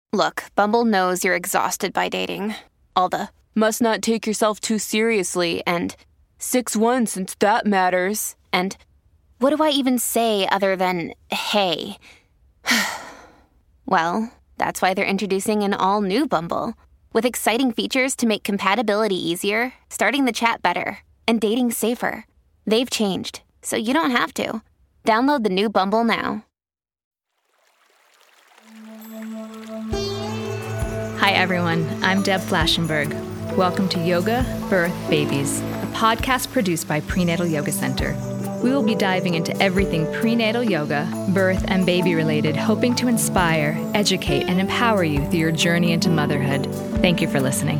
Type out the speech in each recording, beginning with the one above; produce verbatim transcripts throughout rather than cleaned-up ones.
Look, Bumble knows you're exhausted by dating. All the, must not take yourself too seriously, and six one since that matters, and what do I even say other than, hey? Well, that's why they're introducing an all-new Bumble, with exciting features to make compatibility easier, starting the chat better, and dating safer. They've changed, so you don't have to. Download the new Bumble now. Hi everyone, I'm Deb Flashenberg. Welcome to Yoga, Birth, Babies, a podcast produced by Prenatal Yoga Center. We will be diving into everything prenatal yoga, birth, and baby related, hoping to inspire, educate, and empower you through your journey into motherhood. Thank you for listening.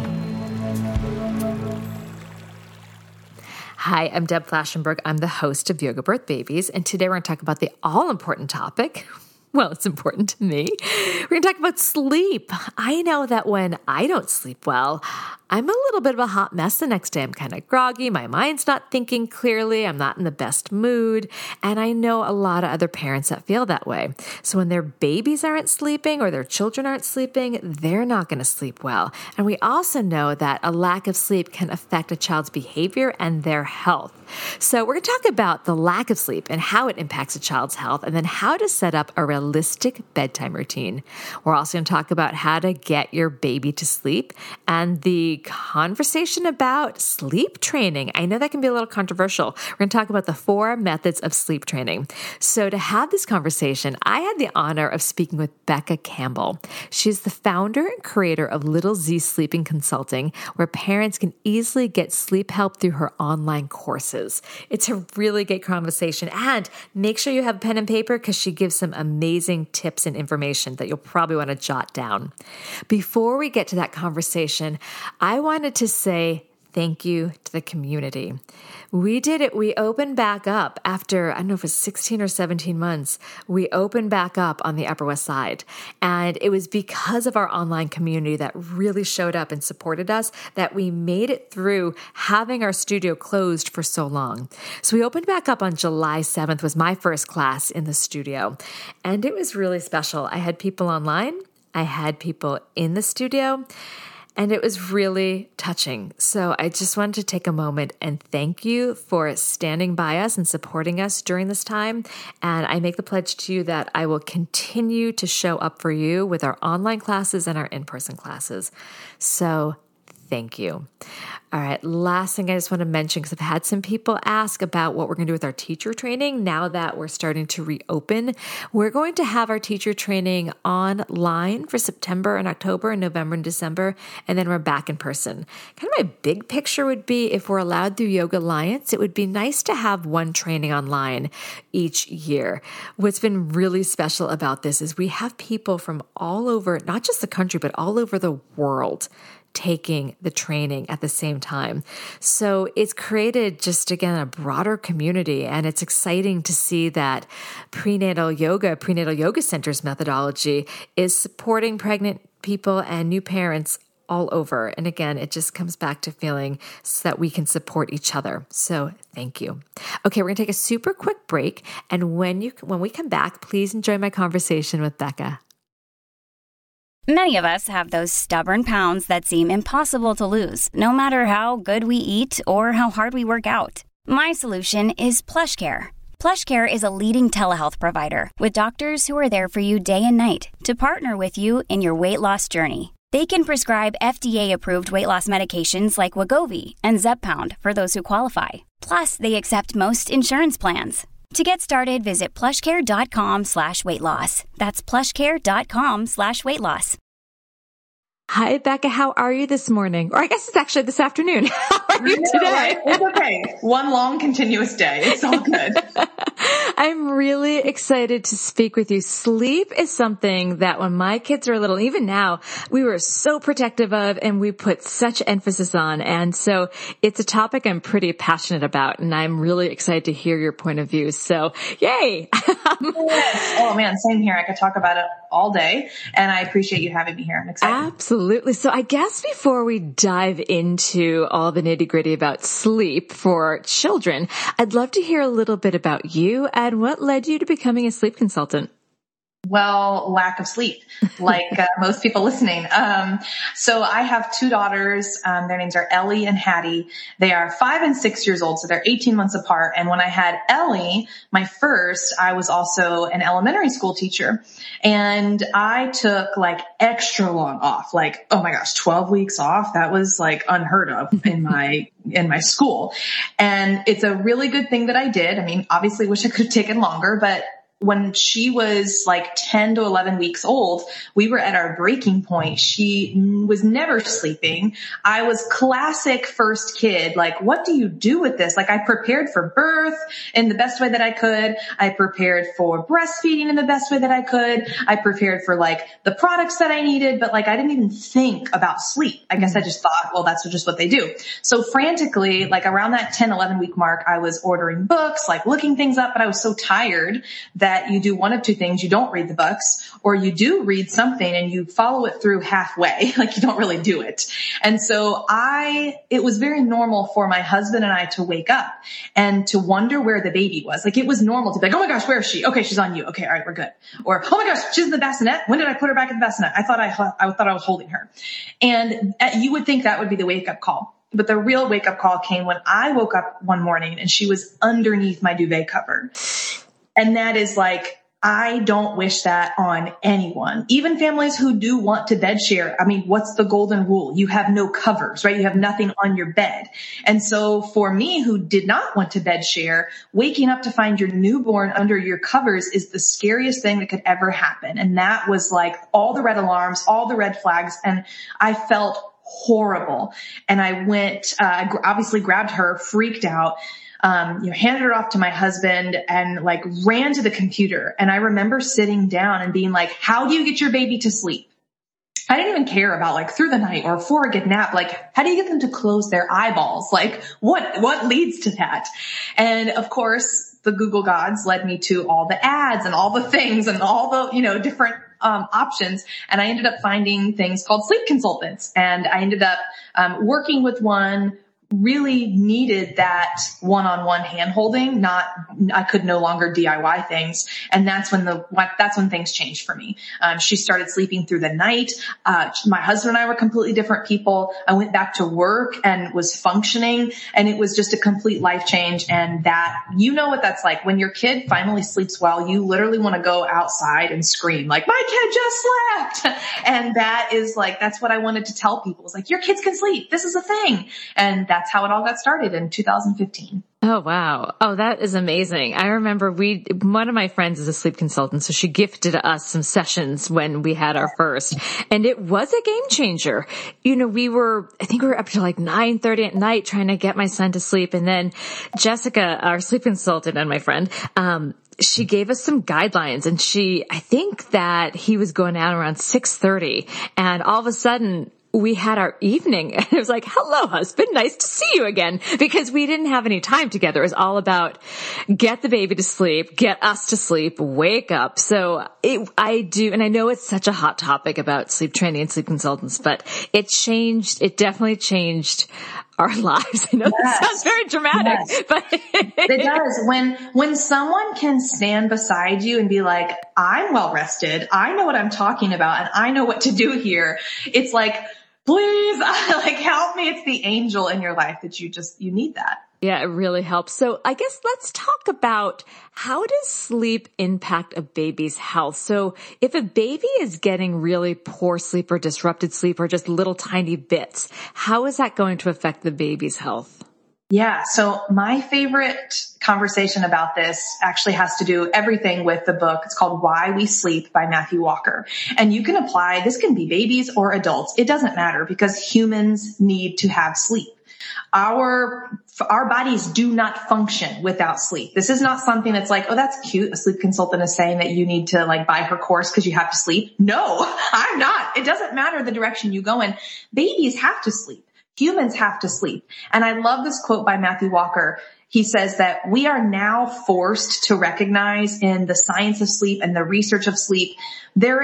Hi, I'm Deb Flashenberg. I'm the host of Yoga Birth Babies, and today we're going to talk about the all-important topic. Well, it's important to me. We're going to talk about sleep. I know that when I don't sleep well, I'm a little bit of a hot mess the next day. I'm kind of groggy. My mind's not thinking clearly. I'm not in the best mood. And I know a lot of other parents that feel that way. So when their babies aren't sleeping or their children aren't sleeping, they're not going to sleep well. And we also know that a lack of sleep can affect a child's behavior and their health. So we're going to talk about the lack of sleep and how it impacts a child's health, and then how to set up a realistic bedtime routine. We're also going to talk about how to get your baby to sleep and the conversation about sleep training. I know that can be a little controversial. We're going to talk about the four methods of sleep training. So to have this conversation, I had the honor of speaking with Becca Campbell. She's the founder and creator of Little Z Sleeping Consulting, where parents can easily get sleep help through her online courses. It's a really great conversation, and make sure you have pen and paper because she gives some amazing tips and information that you'll probably want to jot down. Before we get to that conversation, I wanted to say thank you to the community. We did it. We opened back up after, I don't know if it was sixteen or seventeen months, we opened back up on the Upper West Side. And it was because of our online community that really showed up and supported us that we made it through having our studio closed for so long. So we opened back up on July seventh, was my first class in the studio. And it was really special. I had people online. I had people in the studio. And it was really touching. So I just wanted to take a moment and thank you for standing by us and supporting us during this time. And I make the pledge to you that I will continue to show up for you with our online classes and our in-person classes. So thank you. All right, last thing I just want to mention, because I've had some people ask about what we're going to do with our teacher training now that we're starting to reopen. We're going to have our teacher training online for September and October and November and December, and then we're back in person. Kind of my big picture would be, if we're allowed through Yoga Alliance, it would be nice to have one training online each year. What's been really special about this is we have people from all over, not just the country, but all over the world, taking the training at the same time. So it's created just, again, a broader community. And it's exciting to see that prenatal yoga, prenatal yoga center's methodology is supporting pregnant people and new parents all over. And again, it just comes back to feeling so that we can support each other. So thank you. Okay, we're going to take a super quick break. And when you when we come back, please enjoy my conversation with Becca. Many of us have those stubborn pounds that seem impossible to lose, no matter how good we eat or how hard we work out. My solution is PlushCare. PlushCare is a leading telehealth provider with doctors who are there for you day and night to partner with you in your weight loss journey. They can prescribe F D A-approved weight loss medications like Wegovy and Zepbound for those who qualify. Plus, they accept most insurance plans. To get started, visit plushcare.com slash weight loss. That's plushcare.com slash weight loss. Hi, Becca. How are you this morning? Or I guess it's actually this afternoon. How are you know, today? Right? It's okay. One long continuous day. It's all good. I'm really excited to speak with you. Sleep is something that when my kids were little, even now, we were so protective of and we put such emphasis on. And so it's a topic I'm pretty passionate about, and I'm really excited to hear your point of view. So yay. Yes. Oh man, same here. I could talk about it all day, and I appreciate you having me here. I'm excited. Absolutely. So I guess before we dive into all the nitty gritty about sleep for children, I'd love to hear a little bit about you and what led you to becoming a sleep consultant. Well, lack of sleep, like uh, most people listening. Um, so I have two daughters. Um, their names are Ellie and Hattie. They are five and six years old, so they're eighteen months apart. And when I had Ellie, my first, I was also an elementary school teacher. And I took like extra long off, like, oh my gosh, twelve weeks off. That was like unheard of in my, in my school. And it's a really good thing that I did. I mean, obviously wish I could have taken longer, but when she was like ten to eleven weeks old, we were at our breaking point. She was never sleeping. I was classic first kid. Like, what do you do with this? Like, I prepared for birth in the best way that I could. I prepared for breastfeeding in the best way that I could. I prepared for like the products that I needed, but like I didn't even think about sleep. I guess I just thought, well, that's just what they do. So frantically, like around that ten, eleven week mark, I was ordering books, like looking things up, but I was so tired that that you do one of two things. You don't read the books, or you do read something and you follow it through halfway, like you don't really do it. And so I, it was very normal for my husband and I to wake up and to wonder where the baby was. Like it was normal to be like, oh my gosh, where is she? Okay, she's on you. Okay, all right, we're good. Or, oh my gosh, she's in the bassinet. When did I put her back in the bassinet? I thought I, I thought I was holding her. And you would think that would be the wake up call. But the real wake up call came when I woke up one morning and she was underneath my duvet cover. And that is like, I don't wish that on anyone, even families who do want to bed share. I mean, what's the golden rule? You have no covers, right? You have nothing on your bed. And so for me, who did not want to bed share, waking up to find your newborn under your covers is the scariest thing that could ever happen. And that was like all the red alarms, all the red flags. And I felt horrible. And I went, uh, obviously grabbed her, freaked out. Um, you know, handed her off to my husband and like ran to the computer. And I remember sitting down and being like, how do you get your baby to sleep? I didn't even care about like through the night or for a good nap. Like, how do you get them to close their eyeballs? Like what, what leads to that? And of course, the Google gods led me to all the ads and all the things and all the, you know, different Um, options. And I ended up finding things called sleep consultants. And I ended up, um, working with one, really needed that one-on-one hand holding. Not, I could no longer D I Y things. And that's when the, that's when things changed for me. Um, she started sleeping through the night. Uh, my husband and I were completely different people. I went back to work and was functioning, and it was just a complete life change. And that, you know what that's like when your kid finally sleeps well, you literally want to go outside and scream like, my kid just slept. And that is like, that's what I wanted to tell people. It's like, your kids can sleep. This is a thing. And that That's how it all got started in two thousand fifteen. Oh, wow. Oh, that is amazing. I remember we, one of my friends is a sleep consultant, so she gifted us some sessions when we had our first, and it was a game changer. You know, we were, I think we were up to like nine thirty at night trying to get my son to sleep. And then Jessica, our sleep consultant and my friend, um, she gave us some guidelines, and she, I think that he was going out around six thirty, and all of a sudden, we had our evening, and it was like, hello, husband, nice to see you again, because we didn't have any time together. It was all about get the baby to sleep, get us to sleep, wake up. So it, I do, and I know it's such a hot topic about sleep training and sleep consultants, but it changed, it definitely changed our lives. I know yes. That sounds very dramatic, yes. But it does. When, when someone can stand beside you and be like, I'm well rested, I know what I'm talking about, and I know what to do here. It's like, please, like, help me. It's the angel in your life that you just, you need that. Yeah, it really helps. So I guess let's talk about how does sleep impact a baby's health? So if a baby is getting really poor sleep or disrupted sleep or just little tiny bits, how is that going to affect the baby's health? Yeah. So my favorite conversation about this actually has to do everything with the book. It's called Why We Sleep by Matthew Walker. And you can apply, this can be babies or adults. It doesn't matter, because humans need to have sleep. Our, our bodies do not function without sleep. This is not something that's like, oh, that's cute. A sleep consultant is saying that you need to like buy her course because you have to sleep. No, I'm not. It doesn't matter the direction you go in. Babies have to sleep. Humans have to sleep. And I love this quote by Matthew Walker. He says that we are now forced to recognize in the science of sleep and the research of sleep, there is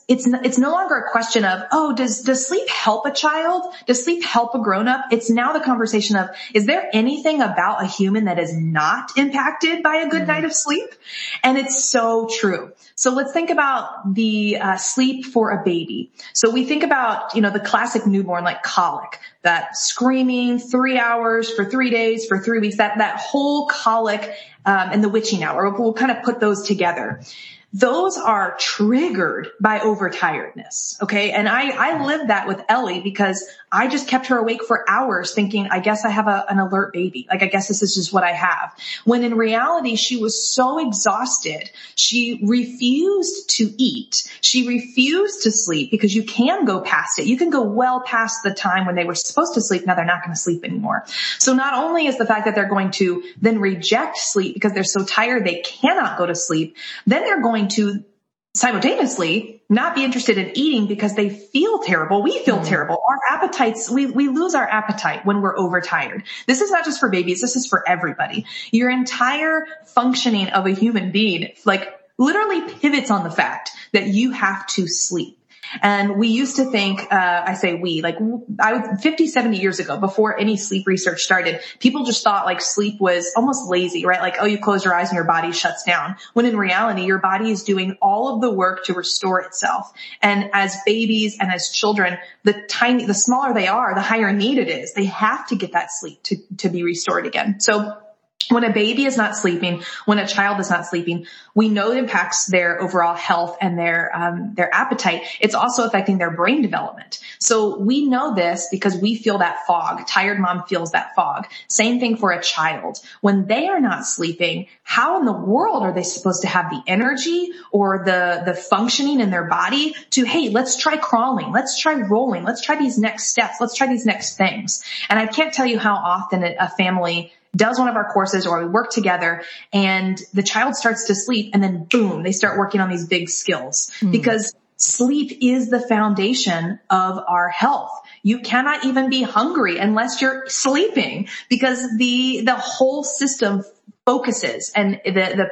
it's, it's no longer a question of, oh, does, does sleep help a child? Does sleep help a grown up? It's now the conversation of, is there anything about a human that is not impacted by a good mm-hmm. night of sleep? And it's so true. So let's think about the uh, sleep for a baby. So we think about, you know, the classic newborn, like colic, that screaming three hours for three days, for three weeks, that, that whole colic, um, and the witching hour. We'll, we'll kind of put those together. Those are triggered by overtiredness. Okay. And I, I lived that with Ellie because I just kept her awake for hours thinking, I guess I have a, an alert baby. Like, I guess this is just what I have. When in reality, she was so exhausted. She refused to eat. She refused to sleep because you can go past it. You can go well past the time when they were supposed to sleep. Now they're not going to sleep anymore. So not only is the fact that they're going to then reject sleep because they're so tired they cannot go to sleep, then they're going to simultaneously not be interested in eating because they feel terrible. We feel mm. terrible. Our appetites, we, we lose our appetite when we're overtired. This is not just for babies. This is for everybody. Your entire functioning of a human being, like, literally pivots on the fact that you have to sleep. And we used to think, uh, I say we, like I was fifty, seventy years ago, before any sleep research started, people just thought like sleep was almost lazy, right? Like, oh, you close your eyes and your body shuts down. When in reality, your body is doing all of the work to restore itself. And as babies and as children, the tiny, the smaller they are, the higher need it is. They have to get that sleep to, to be restored again. So when a baby is not sleeping, when a child is not sleeping, we know it impacts their overall health and their, um, their appetite. It's also affecting their brain development. So we know this because we feel that fog. Tired mom feels that fog. Same thing for a child. When they are not sleeping, how in the world are they supposed to have the energy or the, the functioning in their body to, hey, let's try crawling. Let's try rolling. Let's try these next steps. Let's try these next things. And I can't tell you how often a family does one of our courses or we work together and the child starts to sleep and then boom, they start working on these big skills mm. because sleep is the foundation of our health. You cannot even be hungry unless you're sleeping because the, the whole system focuses and the, the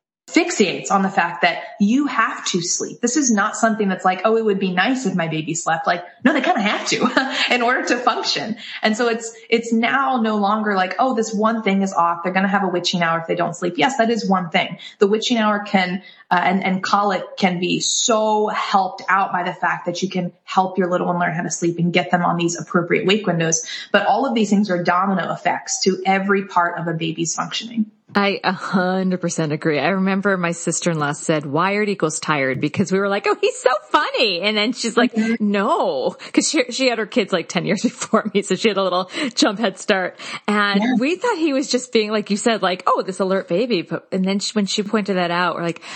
fixates on the fact that you have to sleep. This is not something that's like, oh, it would be nice if my baby slept. Like, no, they kind of have to in order to function. And so it's, it's now no longer like, oh, this one thing is off. They're going to have a witching hour if they don't sleep. Yes, that is one thing. The witching hour can, uh, and, and colic can be so helped out by the fact that you can help your little one learn how to sleep and get them on these appropriate wake windows. But all of these things are domino effects to every part of a baby's functioning. I a hundred percent agree. I remember my sister-in-law said wired equals tired because we were like, oh, he's so funny. And then she's like, no, cause she, she had her kids like ten years before me. So she had a little jump head start. And yeah. we thought he was just being, like you said, like, oh, this alert baby. But, and then she, when she pointed that out, we're like,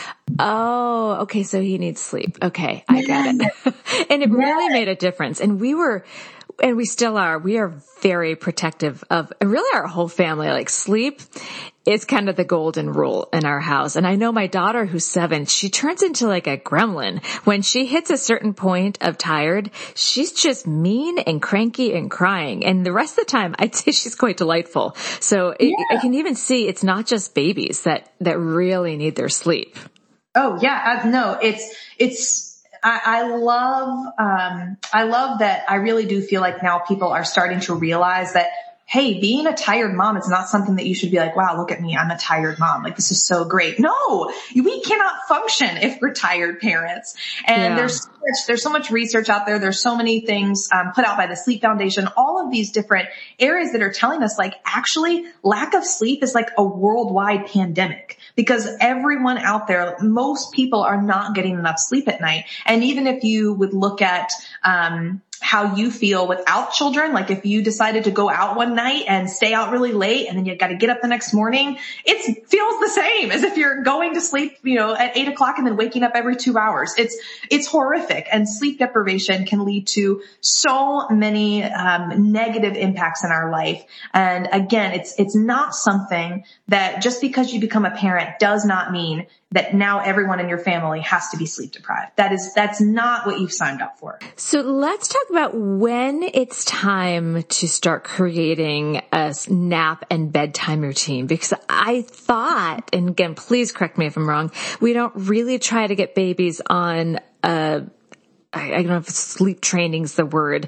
oh, okay. So he needs sleep. Okay. I get it. And it really made a difference. And we were, and we still are, we are very protective of really our whole family. Like sleep is kind of the golden rule in our house. And I know my daughter who's seven, she turns into like a gremlin. When she hits a certain point of tired, she's just mean and cranky and crying. And the rest of the time, I'd say she's quite delightful. So it, yeah. I can even see it's not just babies that, that really need their sleep. Oh yeah. Uh, no, it's, it's, I, I love, um, I love that I really do feel like now people are starting to realize that, hey, being a tired mom is not something that you should be like, wow, look at me. I'm a tired mom. Like, this is so great. No, we cannot function if we're tired parents. And yeah. there's so much, there's so much research out there. There's so many things, um, put out by the Sleep Foundation, all of these different areas that are telling us like, actually lack of sleep is like a worldwide pandemic because everyone out there, most people are not getting enough sleep at night. And even if you would look at, um, how you feel without children. Like if you decided to go out one night and stay out really late and then you got to get up the next morning, it feels the same as if you're going to sleep, you know, at eight o'clock and then waking up every two hours. It's, it's horrific. And sleep deprivation can lead to so many, um, negative impacts in our life. And again, it's, it's not something that just because you become a parent does not mean that now everyone in your family has to be sleep deprived. That is, that's not what you've signed up for. So let's talk about when it's time to start creating a nap and bedtime routine, because I thought, and again, please correct me if I'm wrong, we don't really try to get babies on a I don't know if sleep training's the word,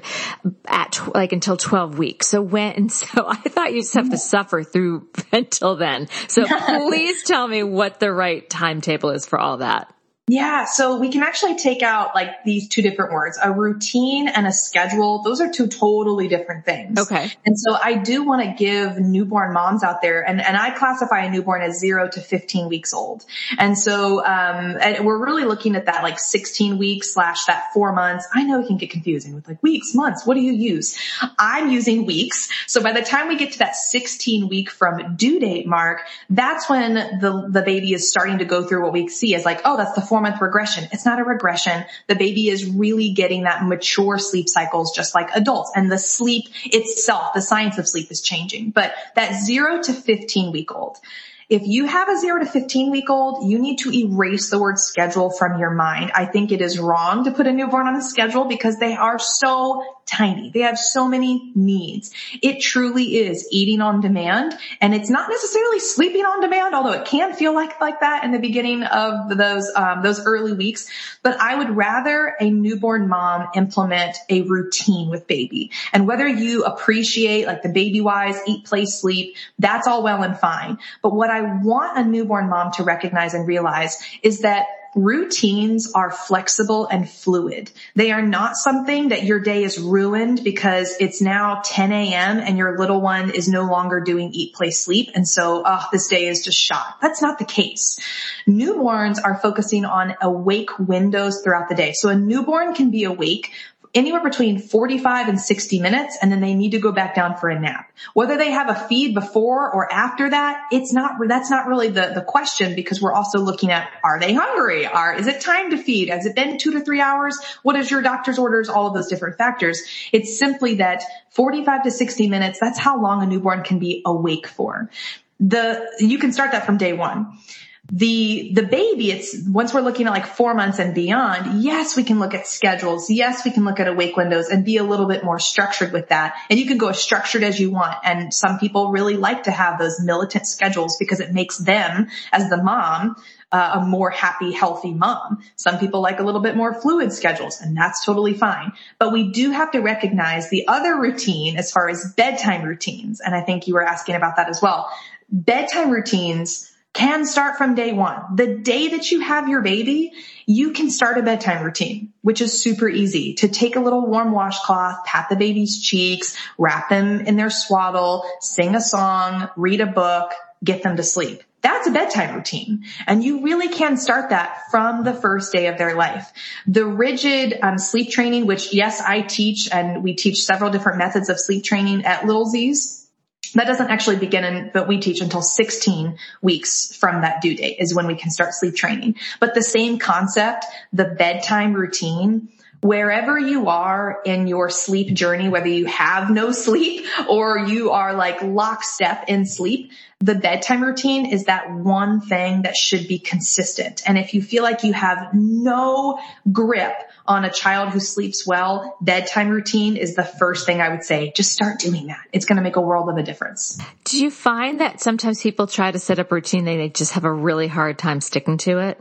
at like until twelve weeks. So when, so I thought you just have to suffer through until then. So please tell me what the right timetable is for all that. Yeah. So we can actually take out like these two different words, a routine and a schedule. Those are two totally different things. Okay. And so I do want to give newborn moms out there, and, and I classify a newborn as zero to fifteen weeks old. And so, um, and we're really looking at that like sixteen weeks slash that four months. I know it can get confusing with like weeks, months. What do you use? I'm using weeks. So by the time we get to that sixteen week from due date mark, that's when the, the baby is starting to go through what we see as like, oh, that's the four month regression. It's not a regression. The baby is really getting that mature sleep cycles just like adults, and the sleep itself, the science of sleep is changing. But that zero to fifteen week old, if you have a zero to fifteen week old, you need to erase the word schedule from your mind. I think it is wrong to put a newborn on a schedule because they are so tiny. They have so many needs. It truly is eating on demand, and it's not necessarily sleeping on demand, although it can feel like, like that in the beginning of those, um, those early weeks. But I would rather a newborn mom implement a routine with baby. And whether you appreciate like the baby wise, eat, play, sleep, that's all well and fine. But what I want a newborn mom to recognize and realize is that routines are flexible and fluid. They are not something that your day is ruined because it's now ten a.m. and your little one is no longer doing eat, play, sleep. And so, oh, this day is just shot. That's not the case. Newborns are focusing on awake windows throughout the day. So a newborn can be awake anywhere between forty-five and sixty minutes, and then they need to go back down for a nap. Whether they have a feed before or after that, it's not, that's not really the, the question, because we're also looking at, are they hungry? Are, is it time to feed? Has it been two to three hours? What is your doctor's orders? All of those different factors. It's simply that forty-five to sixty minutes, that's how long a newborn can be awake for. The, you can start that from day one. The, the baby, it's, once we're looking at like four months and beyond, yes, we can look at schedules. Yes, we can look at awake windows and be a little bit more structured with that. And you can go as structured as you want. And some people really like to have those militant schedules because it makes them, as the mom, uh, a more happy, healthy mom. Some people like a little bit more fluid schedules, and that's totally fine. But we do have to recognize the other routine as far as bedtime routines. And I think you were asking about that as well. Bedtime routines can start from day one. The day that you have your baby, you can start a bedtime routine, which is super easy. To take a little warm washcloth, pat the baby's cheeks, wrap them in their swaddle, sing a song, read a book, get them to sleep. That's a bedtime routine. And you really can start that from the first day of their life. The rigid um, sleep training, which yes, I teach, and we teach several different methods of sleep training at Little Z's. That doesn't actually begin in, but we teach until sixteen weeks from that due date is when we can start sleep training. But the same concept, the bedtime routine, wherever you are in your sleep journey, whether you have no sleep or you are like lockstep in sleep, the bedtime routine is that one thing that should be consistent. And if you feel like you have no grip on a child who sleeps well, bedtime routine is the first thing I would say. Just start doing that. It's going to make a world of a difference. Do you find that sometimes people try to set up routine and they just have a really hard time sticking to it?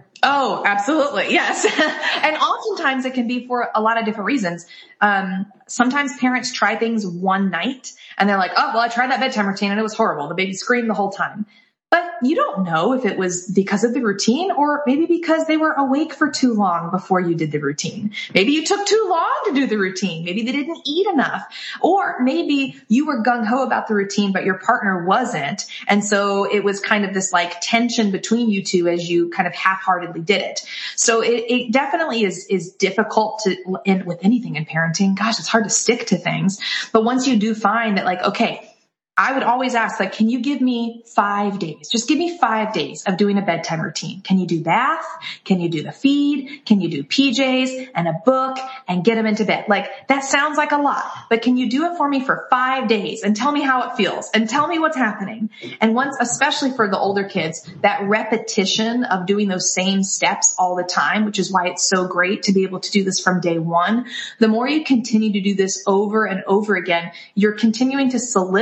Oh, absolutely. Yes. And oftentimes it can be for a lot of different reasons. Um, sometimes parents try things one night and they're like, oh, well, I tried that bedtime routine and it was horrible. The baby screamed the whole time. But you don't know if it was because of the routine or maybe because they were awake for too long before you did the routine. Maybe you took too long to do the routine. Maybe they didn't eat enough. Or maybe you were gung-ho about the routine, but your partner wasn't. And so it was kind of this like tension between you two as you kind of half-heartedly did it. So it, it definitely is, is difficult to, in, with anything in parenting. Gosh, it's hard to stick to things. But once you do find that like, okay, I would always ask, like, can you give me five days? Just give me five days of doing a bedtime routine. Can you do bath? Can you do the feed? Can you do P Js and a book and get them into bed? Like, that sounds like a lot, but can you do it for me for five days and tell me how it feels and tell me what's happening? And once, especially for the older kids, that repetition of doing those same steps all the time, which is why it's so great to be able to do this from day one. The more you continue to do this over and over again, you're continuing to solidify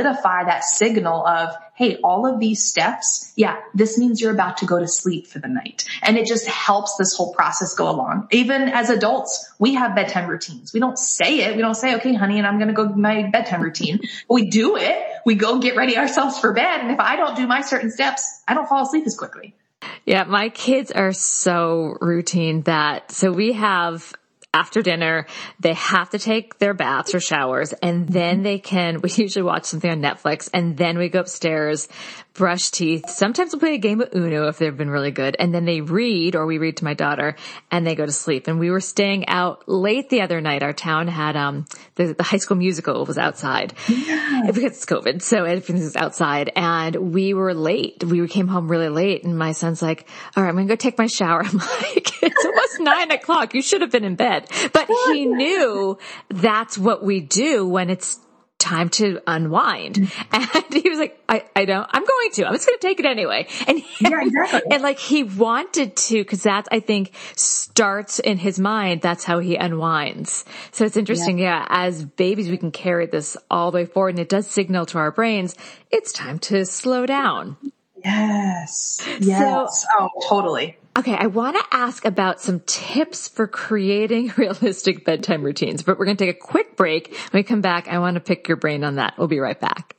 that signal of, hey, all of these steps, yeah, this means you're about to go to sleep for the night. And it just helps this whole process go along. Even as adults, we have bedtime routines. We don't say it. We don't say, okay, honey, and I'm going to go do my bedtime routine. But we do it. We go get ready ourselves for bed. And if I don't do my certain steps, I don't fall asleep as quickly. Yeah, my kids are so routine that, so we have, after dinner, they have to take their baths or showers, and then they can, we usually watch something on Netflix, and then we go upstairs, brush teeth. Sometimes we'll play a game of Uno if they've been really good, and then they read, or we read to my daughter, and they go to sleep. And we were staying out late the other night. Our town had, um, the, the High School Musical was outside. Yeah. Because it's COVID, so everything was outside, and we were late. We came home really late, and my son's like, all right, I'm going to go take my shower. I'm like, it's almost nine o'clock. You should have been in bed. But he knew that's what we do when it's time to unwind. And he was like, I, I don't, I'm going to, I'm just going to take it anyway. And, he, yeah, exactly. and like he wanted to, cause that I think starts in his mind. That's how he unwinds. So it's interesting. Yeah. yeah. As babies, we can carry this all the way forward, and it does signal to our brains, it's time to slow down. Yes. Yes. So, oh, totally. Okay, I want to ask about some tips for creating realistic bedtime routines, but we're going to take a quick break. When we come back, I want to pick your brain on that. We'll be right back.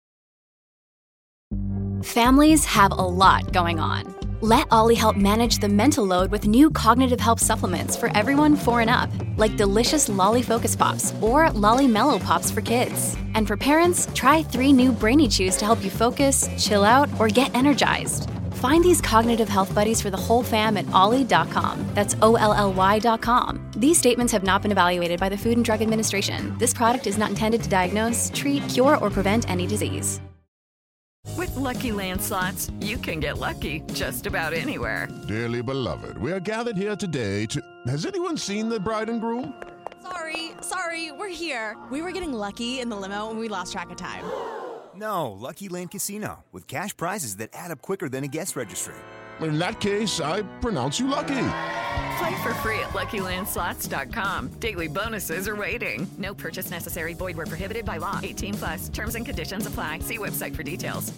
Families have a lot going on. Let Ollie help manage the mental load with new cognitive help supplements for everyone four and up, like delicious Lolly Focus Pops or Lolly Mellow Pops for kids. And for parents, try three new Brainy Chews to help you focus, chill out, or get energized. Find these cognitive health buddies for the whole fam at ollie dot com. That's O L L Y dot com. These statements have not been evaluated by the Food and Drug Administration. This product is not intended to diagnose, treat, cure, or prevent any disease. With Lucky Land Slots, you can get lucky just about anywhere. Dearly beloved, we are gathered here today to... Has anyone seen the bride and groom? Sorry, sorry, we're here. We were getting lucky in the limo and we lost track of time. No, Lucky Land Casino, with cash prizes that add up quicker than a guest registry. In that case, I pronounce you lucky. Play for free at lucky land slots dot com. Daily bonuses are waiting. No purchase necessary. Void where prohibited by law. eighteen plus. Terms and conditions apply. See website for details.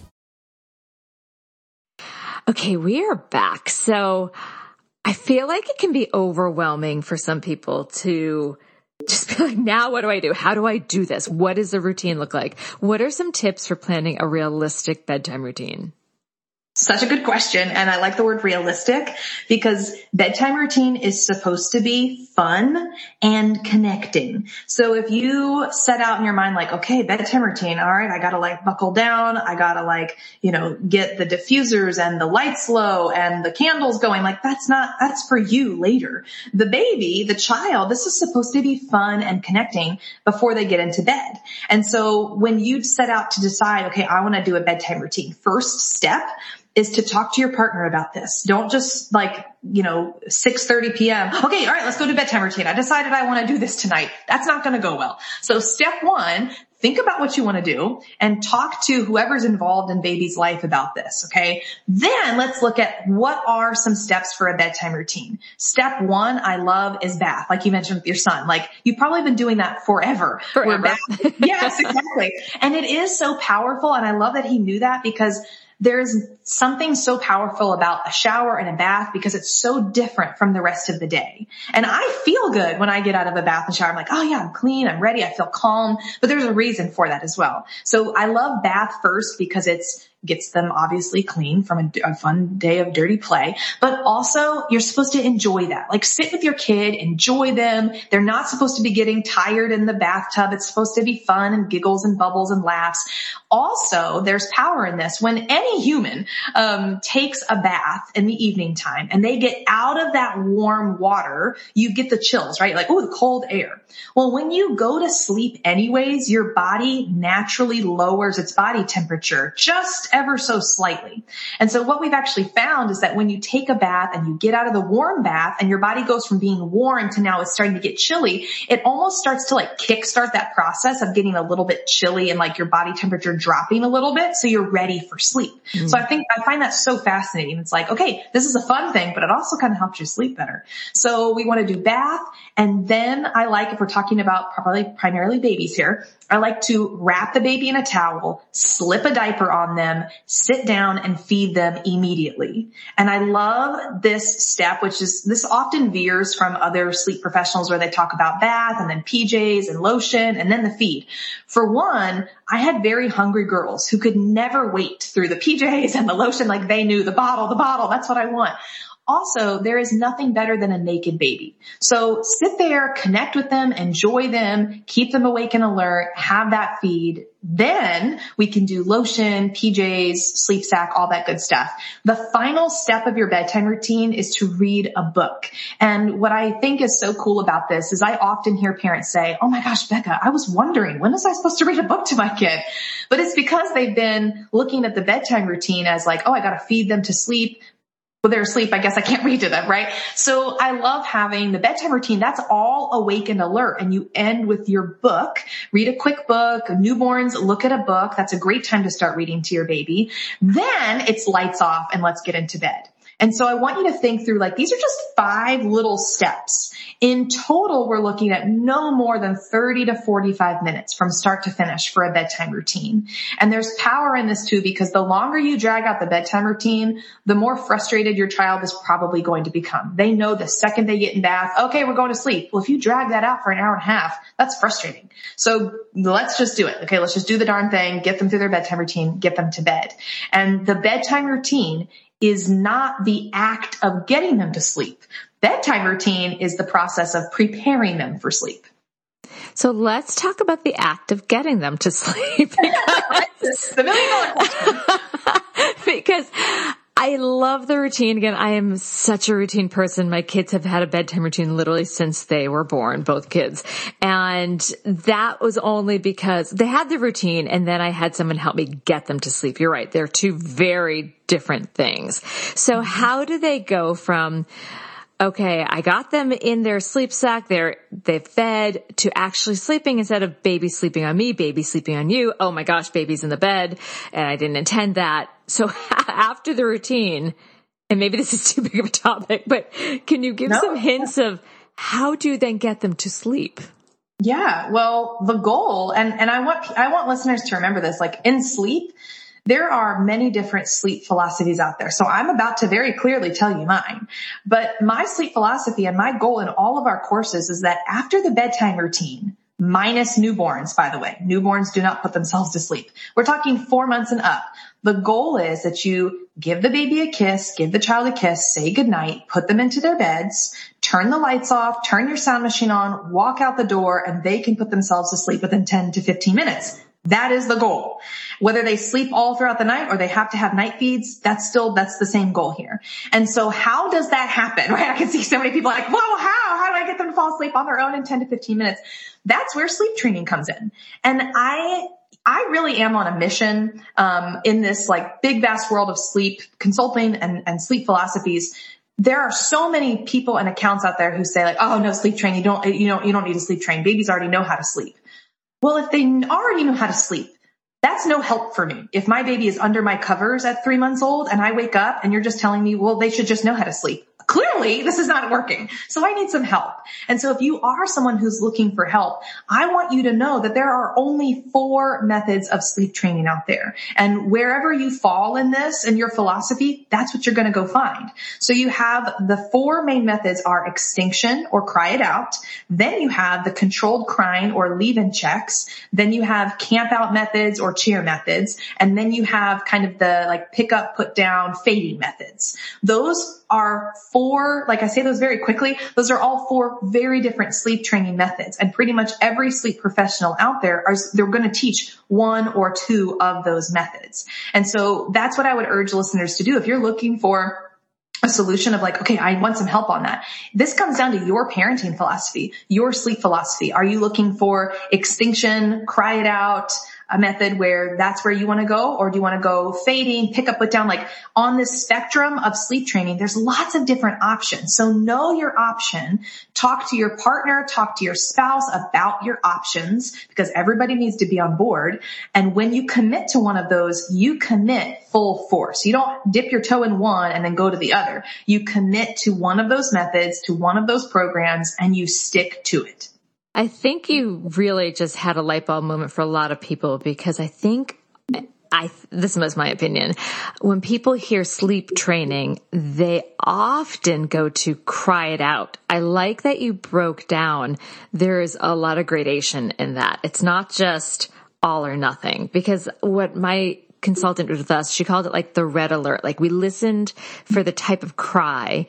Okay, we are back. So I feel like it can be overwhelming for some people to just be like, now what do I do? How do I do this? What does the routine look like? What are some tips for planning a realistic bedtime routine? Such a good question. And I like the word realistic because bedtime routine is supposed to be fun and connecting. So if you set out in your mind, like, okay, bedtime routine. All right. I got to like buckle down. I got to like, you know, get the diffusers and the lights low and the candles going. Like that's not, that's for you later. The baby, the child, this is supposed to be fun and connecting before they get into bed. And so when you set out to decide, okay, I want to do a bedtime routine, first step is to talk to your partner about this. Don't just like, you know, six thirty p.m. Okay, all right, let's go to bedtime routine. I decided I want to do this tonight. That's not going to go well. So step one, think about what you want to do and talk to whoever's involved in baby's life about this. Okay. Then let's look at what are some steps for a bedtime routine. Step one I love is bath. Like you mentioned with your son, like you've probably been doing that forever. Forever. Bath, yes, exactly. And it is so powerful. And I love that he knew that because there's something so powerful about a shower and a bath because it's so different from the rest of the day. And I feel good when I get out of a bath and shower. I'm like, oh yeah, I'm clean. I'm ready. I feel calm. But there's a reason for that as well. So I love bath first because it's gets them obviously clean from a, a fun day of dirty play, but also you're supposed to enjoy that. Like sit with your kid, enjoy them. They're not supposed to be getting tired in the bathtub. It's supposed to be fun and giggles and bubbles and laughs. Also, there's power in this. When any human um takes a bath in the evening time and they get out of that warm water, you get the chills, right? Like, oh, the cold air. Well, when you go to sleep anyways, your body naturally lowers its body temperature just just ever so slightly. And so what we've actually found is that when you take a bath and you get out of the warm bath and your body goes from being warm to now it's starting to get chilly, it almost starts to like kickstart that process of getting a little bit chilly and like your body temperature dropping a little bit. So you're ready for sleep. Mm-hmm. So I think I find that so fascinating. It's like, okay, this is a fun thing, but it also kind of helps you sleep better. So we want to do bath. And then I like, if we're talking about probably primarily babies here, I like to wrap the baby in a towel, slip a diaper on them, sit down and feed them immediately. And I love this step, which is, this often veers from other sleep professionals where they talk about bath and then P Js and lotion and then the feed. For one, I had very hungry girls who could never wait through the P Js and the lotion like they knew the bottle, the bottle, that's what I want. Also, there is nothing better than a naked baby. So sit there, connect with them, enjoy them, keep them awake and alert, have that feed. Then we can do lotion, P Js, sleep sack, all that good stuff. The final step of your bedtime routine is to read a book. And what I think is so cool about this is I often hear parents say, oh my gosh, Becca, I was wondering, when was I supposed to read a book to my kid? But it's because they've been looking at the bedtime routine as like, oh, I got to feed them to sleep. Well, they're asleep. I guess I can't read to them, right? So I love having the bedtime routine. That's all awake and alert. And you end with your book. Read a quick book. Newborns, look at a book. That's a great time to start reading to your baby. Then it's lights off and let's get into bed. And so I want you to think through, like, these are just five little steps. In total, we're looking at no more than thirty to forty-five minutes from start to finish for a bedtime routine. And there's power in this too, because the longer you drag out the bedtime routine, the more frustrated your child is probably going to become. They know the second they get in bath, okay, we're going to sleep. Well, if you drag that out for an hour and a half, that's frustrating. So let's just do it. Okay, let's just do the darn thing, get them through their bedtime routine, get them to bed. And the bedtime routine is not the act of getting them to sleep. Bedtime routine is the process of preparing them for sleep. So let's talk about the act of getting them to sleep. Because, the million dollar question. Because I love the routine. Again, I am such a routine person. My kids have had a bedtime routine literally since they were born, both kids. And that was only because they had the routine and then I had someone help me get them to sleep. You're right. They're two very different things. So how do they go from, okay, I got them in their sleep sack, they're, they've fed, to actually sleeping instead of baby sleeping on me, baby sleeping on you. Oh my gosh, baby's in the bed and I didn't intend that. So after the routine, and maybe this is too big of a topic, but can you give no. some hints of how do you then get them to sleep? Yeah, well, the goal, and, and I want, I want listeners to remember this, like in sleep, there are many different sleep philosophies out there. So I'm about to very clearly tell you mine. But my sleep philosophy and my goal in all of our courses is that after the bedtime routine, minus newborns, by the way, newborns do not put themselves to sleep. We're talking four months and up. The goal is that you give the baby a kiss, give the child a kiss, say goodnight, put them into their beds, turn the lights off, turn your sound machine on, walk out the door, and they can put themselves to sleep within ten to fifteen minutes. That is the goal. Whether they sleep all throughout the night or they have to have night feeds, that's still, that's the same goal here. And so how does that happen, right? I can see so many people like, whoa, how? How do I get them to fall asleep on their own in ten to fifteen minutes? That's where sleep training comes in. And I, I really am on a mission, um, in this like big, vast world of sleep consulting and, and sleep philosophies. There are so many people and accounts out there who say like, oh, no sleep training. You don't, you don't, you don't need to sleep train. Babies already know how to sleep. Well, if they already know how to sleep, that's no help for me. If my baby is under my covers at three months old and I wake up and you're just telling me, well, they should just know how to sleep. Clearly, this is not working. So I need some help. And so if you are someone who's looking for help, I want you to know that there are only four methods of sleep training out there. And wherever you fall in this and your philosophy, that's what you're going to go find. So you have the four main methods are extinction or cry it out. Then you have the controlled crying or leave-in checks. Then you have camp out methods or cheer methods. And then you have kind of the like pick up, put down, fading methods. Those are four, like I say those very quickly, those are all four very different sleep training methods. And pretty much every sleep professional out there are, they're going to teach one or two of those methods. And so that's what I would urge listeners to do. If you're looking for a solution of like, okay, I want some help on that. This comes down to your parenting philosophy, your sleep philosophy. Are you looking for extinction, cry it out, a method where that's where you want to go? Or do you want to go fading, pick up, put down? Like on this spectrum of sleep training, there's lots of different options. So know your option. Talk to your partner, talk to your spouse about your options, because everybody needs to be on board. And when you commit to one of those, you commit full force. You don't dip your toe in one and then go to the other. You commit to one of those methods, to one of those programs, and you stick to it. I think you really just had a light bulb moment for a lot of people, because I think I, this was my opinion. When people hear sleep training, they often go to cry it out. I like that you broke down. There's a lot of gradation in that. It's not just all or nothing, because what my consultant with us, she called it like the red alert. Like we listened for the type of cry,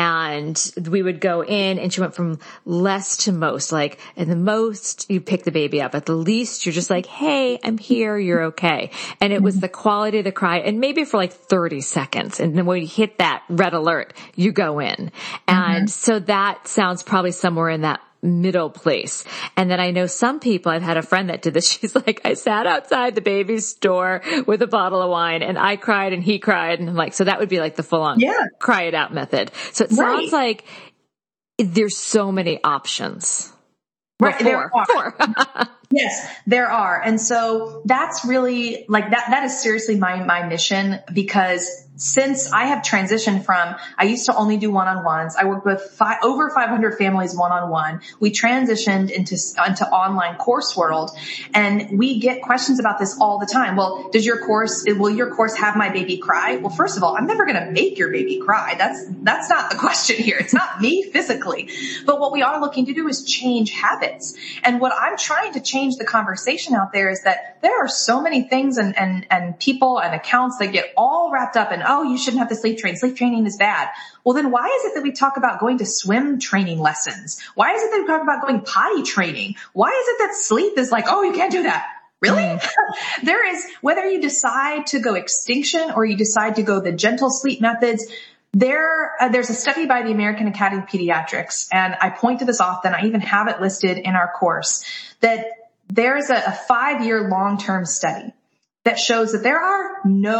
and we would go in, and she went from less to most. Like at the most, you pick the baby up. At the least, you're just like, hey, I'm here. You're okay. And it was the quality of the cry, and maybe for like thirty seconds. And then when you hit that red alert, you go in. And mm-hmm. so that sounds probably somewhere in that middle place. And then I know some people, I've had a friend that did this. She's like, I sat outside the baby's store with a bottle of wine, and I cried and he cried. And I'm like, so that would be like the full on yeah. cry it out method. So it right. sounds like there's so many options. Right. Well, there four. are. Four. Yes, there are. And so that's really like that, that is seriously my, my mission, because since I have transitioned from, I used to only do one-on-ones. I worked with five, over five hundred families one-on-one. We transitioned into, into online course world, and we get questions about this all the time. Well, does your course, will your course have my baby cry? Well, first of all, I'm never going to make your baby cry. That's, that's not the question here. It's not me physically, but what we are looking to do is change habits. And what I'm trying to change the conversation out there is that there are so many things and, and, and people and accounts that get all wrapped up in, oh, you shouldn't have to sleep train. Sleep training is bad. Well, then why is it that we talk about going to swim training lessons? Why is it that we talk about going potty training? Why is it that sleep is like, oh, you can't do that? Really? Mm. There is, whether you decide to go extinction or you decide to go the gentle sleep methods, There, uh, there's a study by the American Academy of Pediatrics, and I point to this often. I even have it listed in our course, that there is a, a five-year long-term study that shows that there are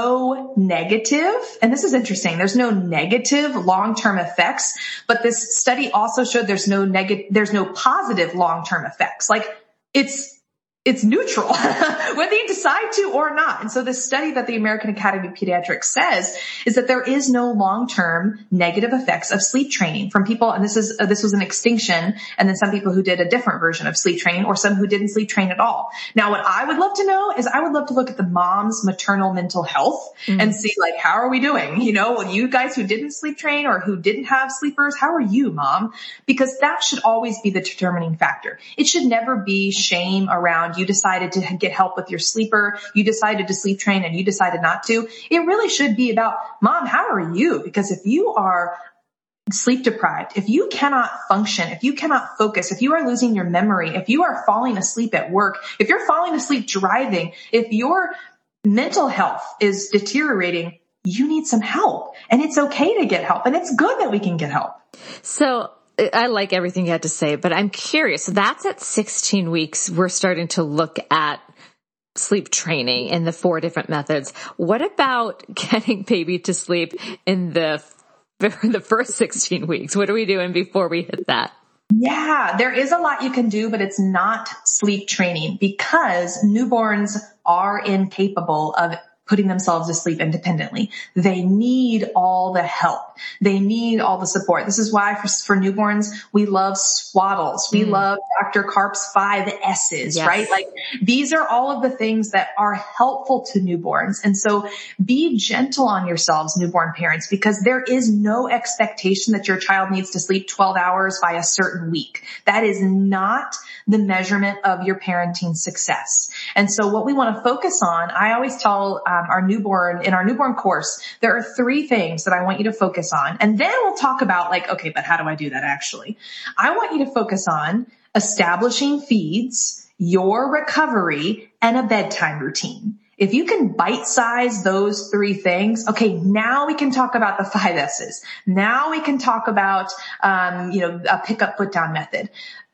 no negative, and this is interesting, there's no negative long-term effects, but this study also showed there's no negative, there's no positive long-term effects. Like it's, It's neutral, whether you decide to or not. And so this study that the American Academy of Pediatrics says is that there is no long-term negative effects of sleep training from people. And this is, uh, this was an extinction. And then some people who did a different version of sleep training, or some who didn't sleep train at all. Now, what I would love to know is I would love to look at the mom's maternal mental health mm-hmm. and see, like, how are we doing? You know, you guys who didn't sleep train or who didn't have sleepers, how are you, mom? Because that should always be the determining factor. It should never be shame around you decided to get help with your sleeper, you decided to sleep train and you decided not to. It really should be about, mom, how are you? Because if you are sleep deprived, if you cannot function, if you cannot focus, if you are losing your memory, if you are falling asleep at work, if you're falling asleep driving, if your mental health is deteriorating, you need some help. And it's okay to get help. And it's good that we can get help. So I like everything you had to say, but I'm curious. So that's at sixteen weeks. We're starting to look at sleep training and the four different methods. What about getting baby to sleep in the, the first sixteen weeks? What are we doing before we hit that? Yeah, there is a lot you can do, but it's not sleep training, because newborns are incapable of putting themselves to sleep independently. They need all the help. They need all the support. This is why for, for newborns, we love swaddles. We mm. love Doctor Karp's five S's, yes. right? Like these are all of the things that are helpful to newborns. And so be gentle on yourselves, newborn parents, because there is no expectation that your child needs to sleep twelve hours by a certain week. That is not the measurement of your parenting success. And so what we want to focus on, I always tell um, our newborn, in our newborn course, there are three things that I want you to focus on. And then we'll talk about like, okay, but how do I do that actually? I want you to focus on establishing feeds, your recovery, and a bedtime routine. If you can bite-size those three things, okay, now we can talk about the five S's. Now we can talk about, um, you know, a pick-up, put-down method.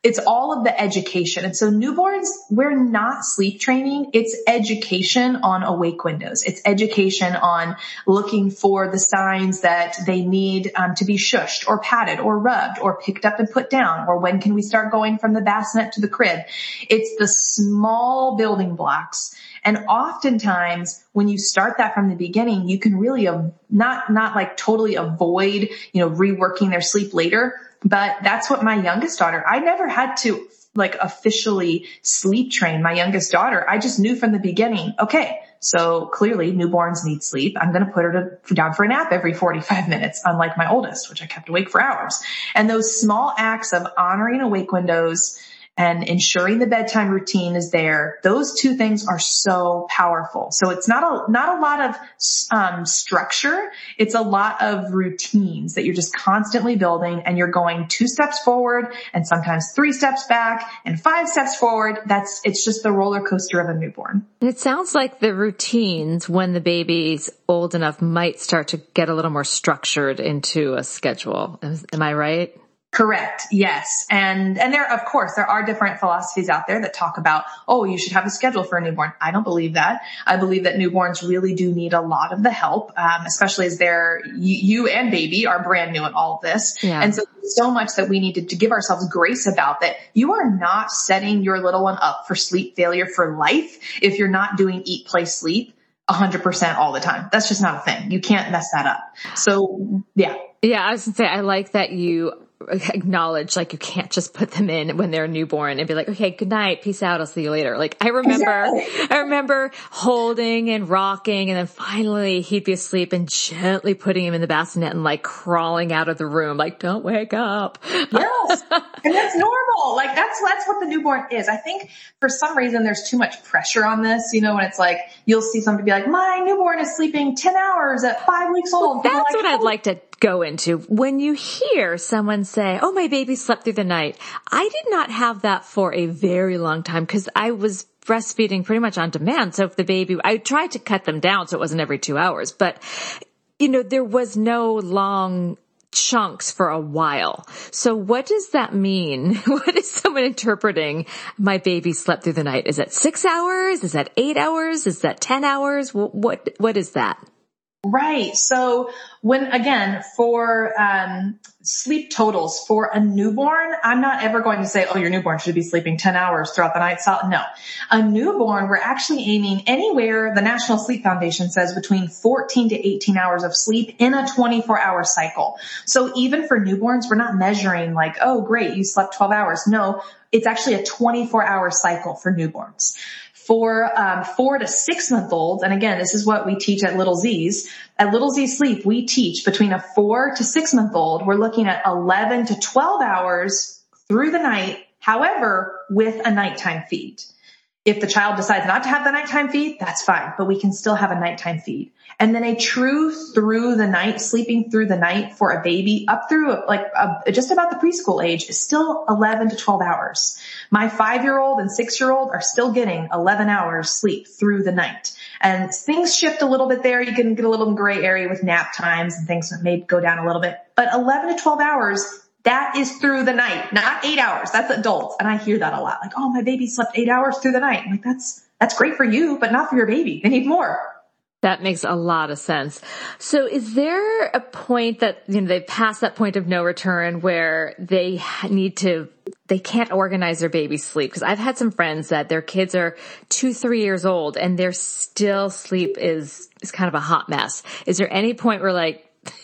it's all of the education. And so newborns, we're not sleep training. It's education on awake windows. It's education on looking for the signs that they need um, to be shushed or patted or rubbed or picked up and put down, or when can we start going from the bassinet to the crib. It's the small building blocks. And oftentimes when you start that from the beginning, you can really uh, not, not like totally avoid, you know, reworking their sleep later. But that's what my youngest daughter, I never had to like officially sleep train my youngest daughter. I just knew from the beginning, okay, so clearly newborns need sleep. I'm going to put her to, down for a nap every forty-five minutes, unlike my oldest, which I kept awake for hours. And those small acts of honoring awake windows and ensuring the bedtime routine is there, those two things are so powerful. So it's not a, not a lot of um, structure. It's a lot of routines that you're just constantly building, and you're going two steps forward and sometimes three steps back and five steps forward. That's, it's just the roller coaster of a newborn. It sounds like the routines when the baby's old enough might start to get a little more structured into a schedule. Am I right? Correct. Yes. And, and there, of course, there are different philosophies out there that talk about, oh, you should have a schedule for a newborn. I don't believe that. I believe that newborns really do need a lot of the help, um, especially as they're, you, you and baby are brand new at all of this. Yeah. And so, so much that we need to, to give ourselves grace about that. You are not setting your little one up for sleep failure for life if you're not doing eat, play, sleep a hundred percent all the time. That's just not a thing. You can't mess that up. So yeah. Yeah. I was gonna say, I like that you acknowledge, like, you can't just put them in when they're newborn and be like, okay, good night, peace out, I'll see you later. Like, I remember, exactly. I remember holding and rocking, and then finally he'd be asleep and gently putting him in the bassinet and like crawling out of the room, like, don't wake up. Yes. And that's normal. Like, that's, that's what the newborn is. I think for some reason there's too much pressure on this, you know, when it's like, you'll see somebody be like, my newborn is sleeping ten hours at five weeks old. Well, that's like, what I'd like to go into. When you hear someone say, oh, my baby slept through the night, I did not have that for a very long time because I was breastfeeding pretty much on demand. So if the baby, I tried to cut them down so it wasn't every two hours, but you know, there was no long chunks for a while. So what does that mean? What is someone interpreting my baby slept through the night? Is that six hours? Is that eight hours? Is that ten hours? What, what, what is that? Right. So when, again, for um sleep totals for a newborn, I'm not ever going to say, oh, your newborn should be sleeping ten hours throughout the night. So, no. A newborn, we're actually aiming anywhere, the National Sleep Foundation says, between fourteen to eighteen hours of sleep in a twenty-four hour cycle. So even for newborns, we're not measuring like, oh, great, you slept twelve hours. No, it's actually a twenty-four hour cycle for newborns. For um, four to six month olds, and again, this is what we teach at Little Z's. At Little Z Sleep, we teach between a four to six month old, we're looking at eleven to twelve hours through the night, however, with a nighttime feed. If the child decides not to have the nighttime feed, that's fine, but we can still have a nighttime feed. And then a true through the night, sleeping through the night for a baby up through like a, just about the preschool age is still eleven to twelve hours. My five-year-old and six-year-old are still getting eleven hours sleep through the night. And things shift a little bit there. You can get a little gray area with nap times and things that may go down a little bit. But eleven to twelve hours, that is through the night, not eight hours. That's adults. And I hear that a lot. Like, oh, my baby slept eight hours through the night. I'm like, that's, that's great for you, but not for your baby. They need more. That makes a lot of sense. So is there a point that, you know, they've passed that point of no return where they need to, they can't organize their baby's sleep? Because I've had some friends that their kids are two, three years old and their still sleep is, is kind of a hot mess. Is there any point where like,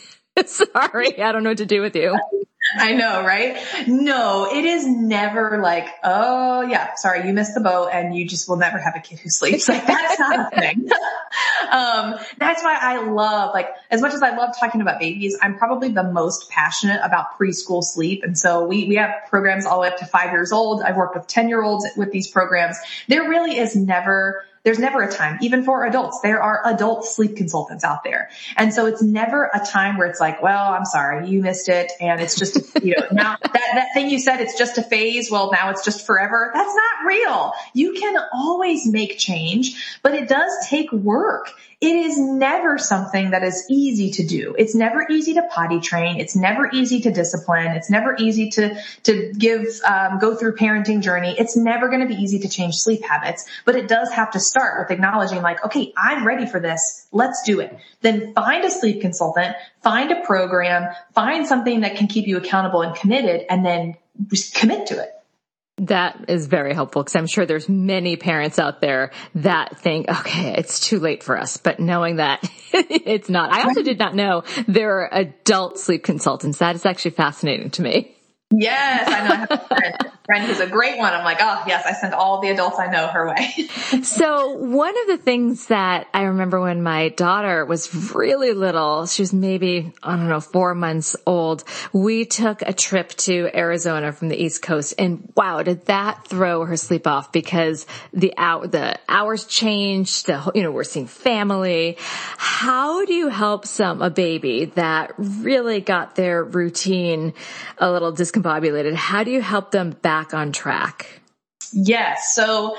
sorry, I don't know what to do with you? I know, right? No, it is never like, oh yeah, sorry, you missed the boat and you just will never have a kid who sleeps. Like that's not a thing. um, that's why I love, like, as much as I love talking about babies, I'm probably the most passionate about preschool sleep. And so we, we have programs all the way up to five years old. I've worked with ten year olds with these programs. There really is never There's never a time, even for adults, there are adult sleep consultants out there. And so it's never a time where it's like, well, I'm sorry, you missed it. And it's just, you know, now that, that thing you said, it's just a phase. Well, now it's just forever. That's not real. You can always make change, but it does take work. it is never something that is easy to do. It's never easy to potty train. It's never easy to discipline. It's never easy to, to give, um, go through parenting journey. It's never going to be easy to change sleep habits, but it does have to start with acknowledging like, okay, I'm ready for this. Let's do it. Then find a sleep consultant, find a program, find something that can keep you accountable and committed, and then just commit to it. That is very helpful because I'm sure there's many parents out there that think, okay, it's too late for us, but knowing that it's not. I also did not know there are adult sleep consultants. That is actually fascinating to me. Yes, I know. I have a friend, a friend who's a great one. I'm like, oh yes, I send all the adults I know her way. So one of the things that I remember when my daughter was really little, she was maybe, I don't know, four months old, we took a trip to Arizona from the East Coast, and wow, did that throw her sleep off because the hour, the hours changed, the, you know, we're seeing family. How do you help some, a baby that really got their routine a little discombobulated? How do you help them back on track? Yes. So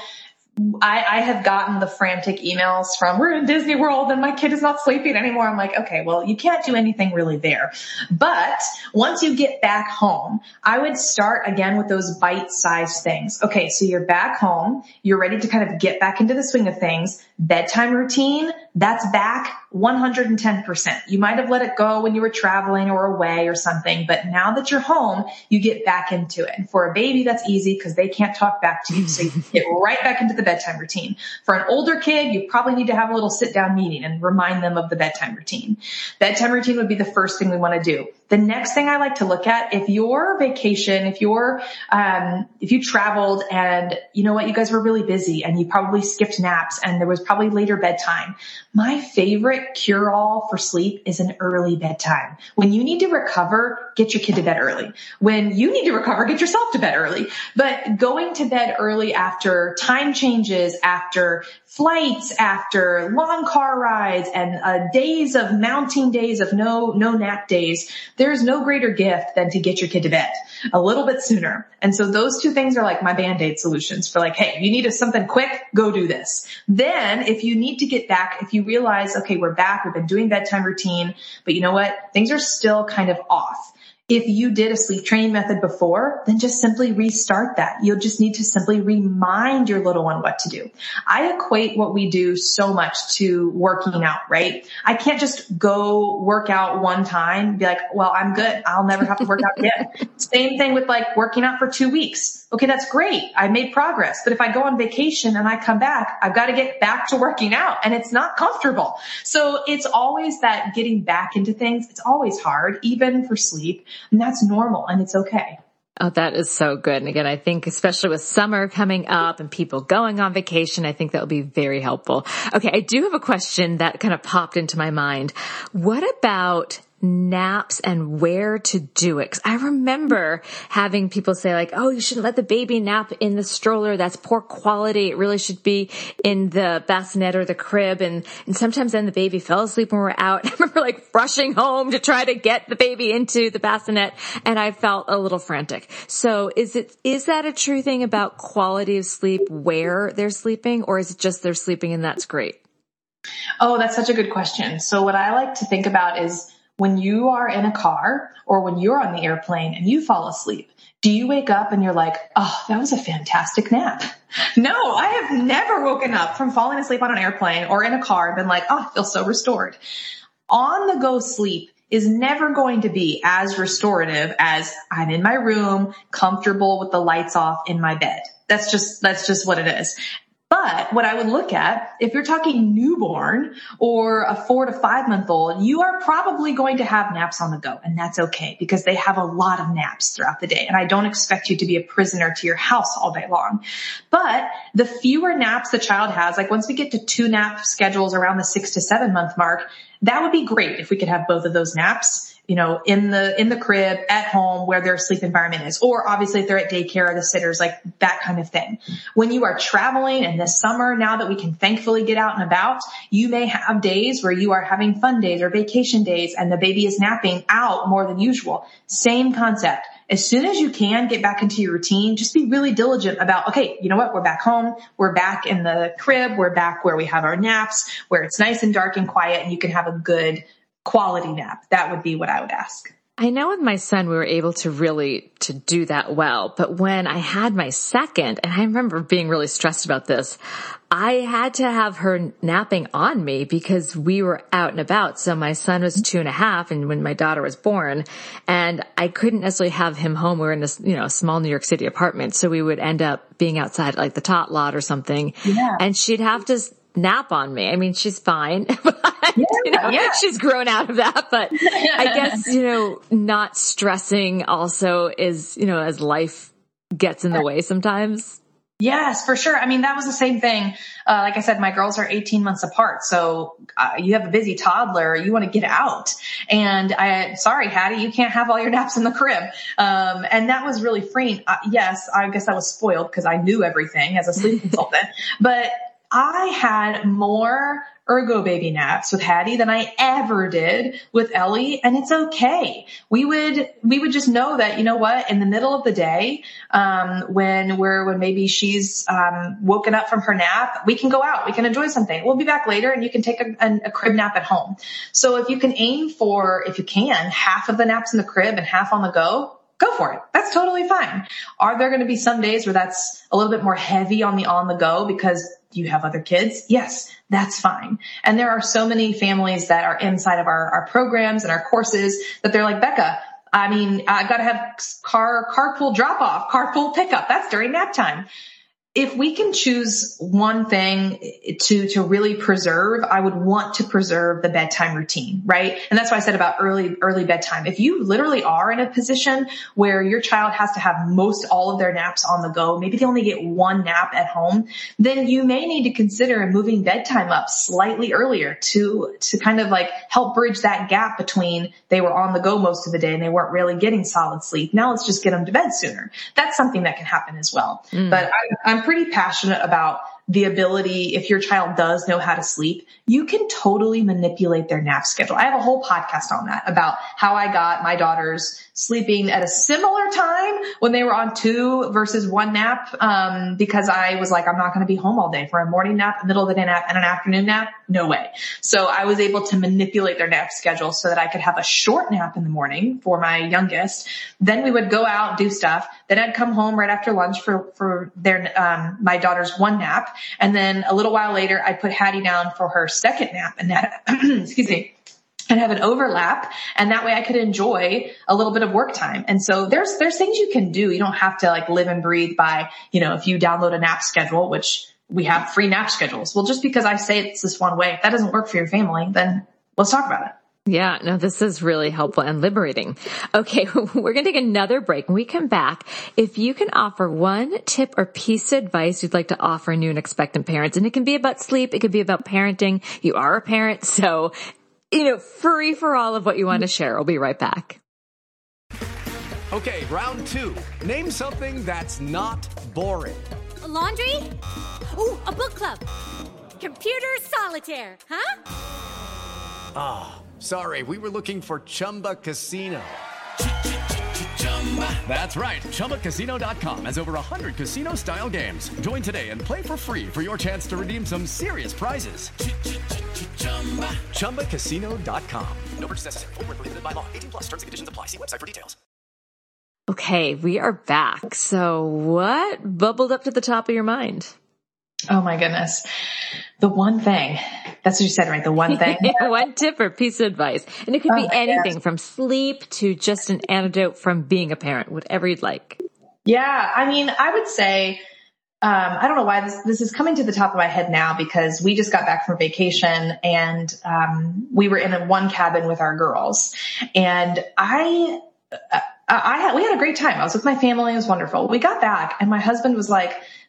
I, I have gotten the frantic emails from, we're in Disney World and my kid is not sleeping anymore. I'm like, okay, well, you can't do anything really there. But once you get back home, I would start again with those bite-sized things. Okay, so you're back home. You're ready to kind of get back into the swing of things. Bedtime routine, that's back one hundred ten percent. You might have let it go when you were traveling or away or something, but now that you're home, you get back into it. And for a baby, that's easy because they can't talk back to you. So you get right back into the bedtime routine. For an older kid, you probably need to have a little sit down meeting and remind them of the bedtime routine. Bedtime routine would be the first thing we want to do. The next thing I like to look at, if your vacation, if you're, um, if you traveled and you know what, you guys were really busy and you probably skipped naps and there was probably later bedtime. My favorite cure-all for sleep is an early bedtime. When you need to recover, get your kid to bed early. When you need to recover, get yourself to bed early. But going to bed early after time changes, after flights, after long car rides and uh, days of mounting days of no, no nap days, there's no greater gift than to get your kid to bed a little bit sooner. And so those two things are like my Band-Aid solutions for like, hey, you need something quick, go do this. Then if you need to get back, if you realize, okay, we're back, we've been doing bedtime routine, but you know what? Things are still kind of off. If you did a sleep training method before, then just simply restart that. You'll just need to simply remind your little one what to do. I equate what we do so much to working out, right? I can't just go work out one time and be like, well, I'm good. I'll never have to work out again. Same thing with like working out for two weeks. Okay, that's great. I made progress. But if I go on vacation and I come back, I've got to get back to working out and it's not comfortable. So it's always that getting back into things. It's always hard, even for sleep. And that's normal and it's okay. Oh, that is so good. And again, I think especially with summer coming up and people going on vacation, I think that will be very helpful. Okay, I do have a question that kind of popped into my mind. What about naps and where to do it? 'Cause I remember having people say like, oh, you shouldn't let the baby nap in the stroller. That's poor quality. It really should be in the bassinet or the crib. And, and sometimes then the baby fell asleep when we were out. I remember like rushing home to try to get the baby into the bassinet and I felt a little frantic. So is it, is that a true thing about quality of sleep where they're sleeping, or is it just they're sleeping and that's great? Oh, that's such a good question. So what I like to think about is when you are in a car or when you're on the airplane and you fall asleep, do you wake up and you're like, oh, that was a fantastic nap? No, I have never woken up from falling asleep on an airplane or in a car and been like, oh, I feel so restored. On the go sleep is never going to be as restorative as I'm in my room, comfortable with the lights off in my bed. That's just, that's just what it is. But what I would look at, if you're talking newborn or a four to five month old, you are probably going to have naps on the go. And that's okay because they have a lot of naps throughout the day. And I don't expect you to be a prisoner to your house all day long. But the fewer naps the child has, like once we get to two nap schedules around the six to seven month mark, that would be great if we could have both of those naps. you know, in the, in the crib, at home, where their sleep environment is, or obviously if they're at daycare or the sitters, like that kind of thing. When you are traveling, and this summer, now that we can thankfully get out and about, you may have days where you are having fun days or vacation days and the baby is napping out more than usual. Same concept. As soon as you can get back into your routine, just be really diligent about, okay, you know what? We're back home. We're back in the crib. We're back where we have our naps, where it's nice and dark and quiet, and you can have a good quality nap. That would be what I would ask. I know with my son, we were able to really to do that well. But when I had my second, and I remember being really stressed about this, I had to have her napping on me because we were out and about. So my son was two and a half, and when my daughter was born, and I couldn't necessarily have him home. We were in this, you know, small New York City apartment. So we would end up being outside like the tot lot or something. Yeah. And she'd have to nap on me. I mean, she's fine. Yeah, you know, yeah. She's grown out of that, but I guess, you know, not stressing also is, you know, as life gets in the way sometimes. Yes, for sure. I mean, that was the same thing. Uh, like I said, my girls are eighteen months apart. So uh, you have a busy toddler. You want to get out. And I, sorry, Hattie, you can't have all your naps in the crib. Um, and that was really freeing. Uh, yes, I guess I was spoiled because I knew everything as a sleep consultant, but I had more ergo baby naps with Hattie than I ever did with Ellie. And it's okay. We would, we would just know that, you know what, in the middle of the day, um, when we're, when maybe she's, um, woken up from her nap, we can go out, we can enjoy something. We'll be back later and you can take a, a, a crib nap at home. So if you can aim for, if you can, half of the naps in the crib and half on the go, go for it. That's totally fine. Are there going to be some days where that's a little bit more heavy on the on the go because you have other kids? Yes, that's fine. And there are so many families that are inside of our, our programs and our courses that they're like, Becca, I mean, I've got to have car, carpool drop off, carpool pickup. That's during nap time. If we can choose one thing to, to really preserve, I would want to preserve the bedtime routine, right? And that's why I said about early, early bedtime. If you literally are in a position where your child has to have most all of their naps on the go, maybe they only get one nap at home, then you may need to consider moving bedtime up slightly earlier to, to kind of like help bridge that gap between they were on the go most of the day and they weren't really getting solid sleep. Now let's just get them to bed sooner. That's something that can happen as well. Mm. But I, I'm pretty passionate about the ability, if your child does know how to sleep, you can totally manipulate their nap schedule. I have a whole podcast on that about how I got my daughters sleeping at a similar time when they were on two versus one nap, um, because I was like, I'm not going to be home all day for a morning nap, a middle of the day nap, and an afternoon nap. No way. So I was able to manipulate their nap schedule so that I could have a short nap in the morning for my youngest. Then we would go out and do stuff. Then I'd come home right after lunch for, for their, um, my daughter's one nap. And then a little while later, I'd put Hattie down for her second nap and that, excuse me, and have an overlap. And that way I could enjoy a little bit of work time. And so there's, there's things you can do. You don't have to like live and breathe by, you know, if you download a nap schedule, which we have free nap schedules. Well, just because I say it's this one way, if that doesn't work for your family, then let's talk about it. Yeah, no, this is really helpful and liberating. Okay, we're going to take another break. When we come back, if you can offer one tip or piece of advice you'd like to offer new and expectant parents, and it can be about sleep, it could be about parenting. You are a parent, so, you know, free for all of what you want to share. We'll be right back. Okay, round two. Name something that's not boring. A laundry? Ooh, a book club. Computer solitaire, huh? Ah. Oh. Sorry, we were looking for Chumba Casino. That's right. Chumba Casino dot com has over one hundred casino-style games. Join today and play for free for your chance to redeem some serious prizes. Chumba Casino dot com. No purchase necessary. Void where prohibited by law. eighteen plus. Terms and conditions apply. See website for details. Okay, we are back. So what bubbled up to the top of your mind? Oh my goodness. The one thing. That's what you said, right? The one thing. One tip or piece of advice. And it could be oh anything gosh. From sleep to just an antidote from being a parent, whatever you'd like. Yeah. I mean, I would say, um, I don't know why this, this is coming to the top of my head now because we just got back from vacation and, um, we were in a one cabin with our girls and I, uh, I had, we had a great time. I was with my family. It was wonderful. We got back and my husband was like,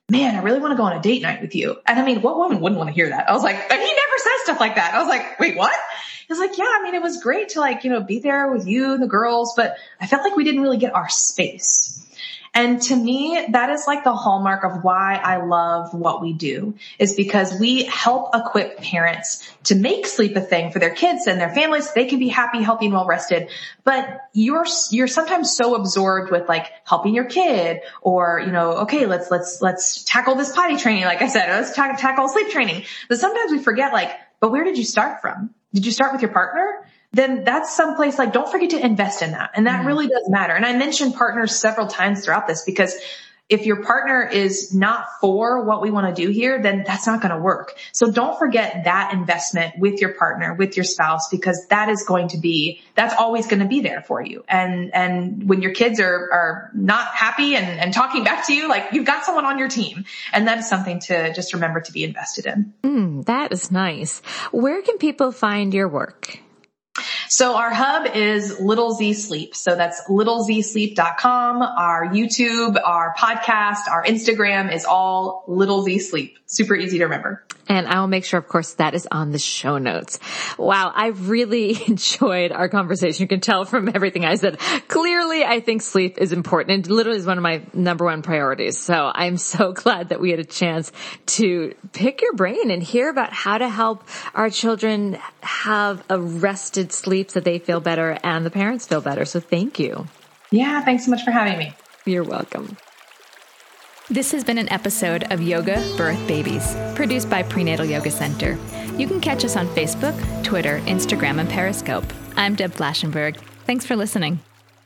man, I really want to go on a date night with you. And I mean, what woman wouldn't want to hear that? I was like, and he never says stuff like that. I was like, wait, what? He was like, yeah, I mean, it was great to like, you know, be there with you and the girls, but I felt like we didn't really get our space. And to me, that is like the hallmark of why I love what we do, is because we help equip parents to make sleep a thing for their kids and their families so they can be happy, healthy, and well rested. But you're, you're sometimes so absorbed with like helping your kid or, you know, okay, let's, let's, let's tackle this potty training. Like I said, let's ta- tackle sleep training. But sometimes we forget like, but where did you start from? Did you start with your partner? Then that's someplace like, don't forget to invest in that. And that mm. really does matter. And I mentioned partners several times throughout this because if your partner is not for what we want to do here, then that's not going to work. So don't forget that investment with your partner, with your spouse, because that is going to be, that's always going to be there for you. And, and when your kids are, are not happy and, and talking back to you, like you've got someone on your team. And that is something to just remember to be invested in. Mm, that is nice. Where can people find your work? So our hub is Little Z Sleep. So that's little z sleep dot com. Our YouTube, our podcast, our Instagram is all Little Z Sleep. Super easy to remember. And I will make sure, of course, that is on the show notes. Wow, I really enjoyed our conversation. You can tell from everything I said. Clearly, I think sleep is important. It literally is one of my number one priorities. So I'm so glad that we had a chance to pick your brain and hear about how to help our children have a rested sleep so they feel better and the parents feel better. So thank you. Yeah, thanks so much for having me. You're welcome. This has been an episode of Yoga Birth Babies, produced by Prenatal Yoga Center. You can catch us on Facebook, Twitter, Instagram, and Periscope. I'm Deb Flashenberg. Thanks for listening.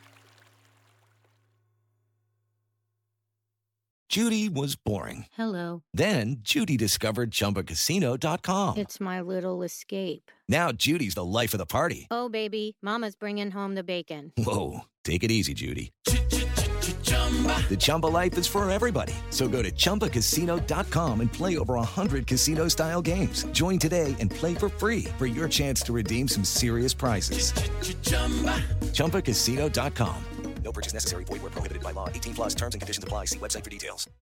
Judy was boring. Hello. Then Judy discovered Chumba Casino dot com. It's my little escape. Now Judy's the life of the party. Oh, baby, mama's bringing home the bacon. Whoa, take it easy, Judy. The Chumba life is for everybody. So go to Chumba Casino dot com and play over one hundred casino-style games. Join today and play for free for your chance to redeem some serious prizes. Chumba Casino dot com. No purchase necessary. Void where prohibited by law. eighteen plus terms and conditions apply. See website for details.